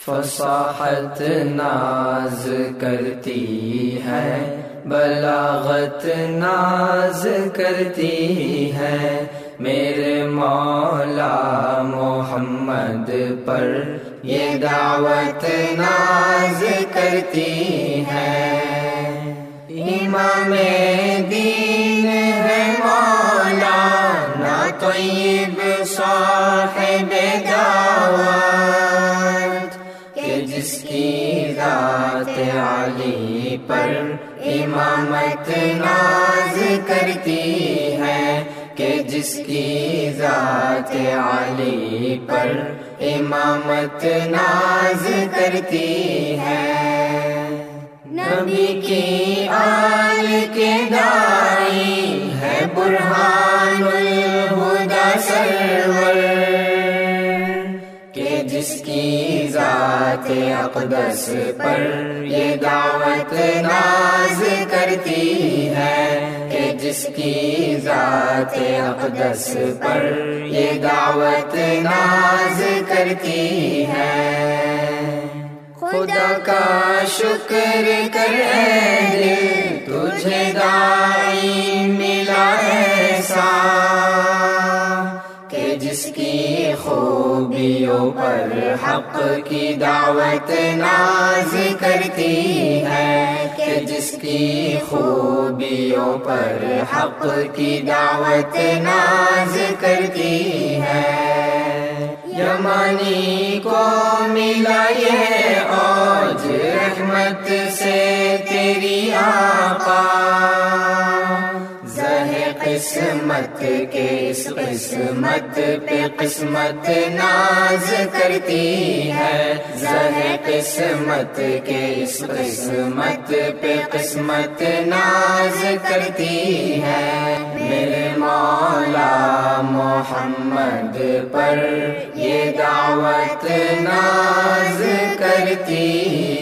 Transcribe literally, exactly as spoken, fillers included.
فصاحت ناز کرتی ہے، بلاغت ناز کرتی ہے، میرے مولا محمد پر یہ دعوت ناز کرتی ہے۔ امام دین ہے مولانا طیب صاحب دعوت، کہ جس کی ذات عالی پر امامت ناز کرتی ہے، کہ جس کی ذات عالی پر امامت ناز کرتی ہے۔ نبی کی آل کے داعی ہے برہان الہدی سرور، کہ جس کی ذات اقدس پر یہ دعوت ناز کرتی ہے، کہ جس کی ذات اقدس پر یہ دعوت ناز کرتی ہے۔ خدا کا شکر کر اے دل، تجھے داعی ملا ایسا، کہ جس کی خوبیوں پر حق کی دعوت ناز کرتی ہے، کہ جس کی خوبیوں پر حق کی دعوت ناز کرتی ہے۔ یمانی کو ملا یہ اوج رحمت سے تیری آقا، زہ قسمت کے اس قسمت پہ قسمت ناز کرتی ہے، زہ قسمت کے اس قسمت پہ قسمت ناز کرتی ہے۔ میرے مولا محمد پر یہ دعوت ناز کرتی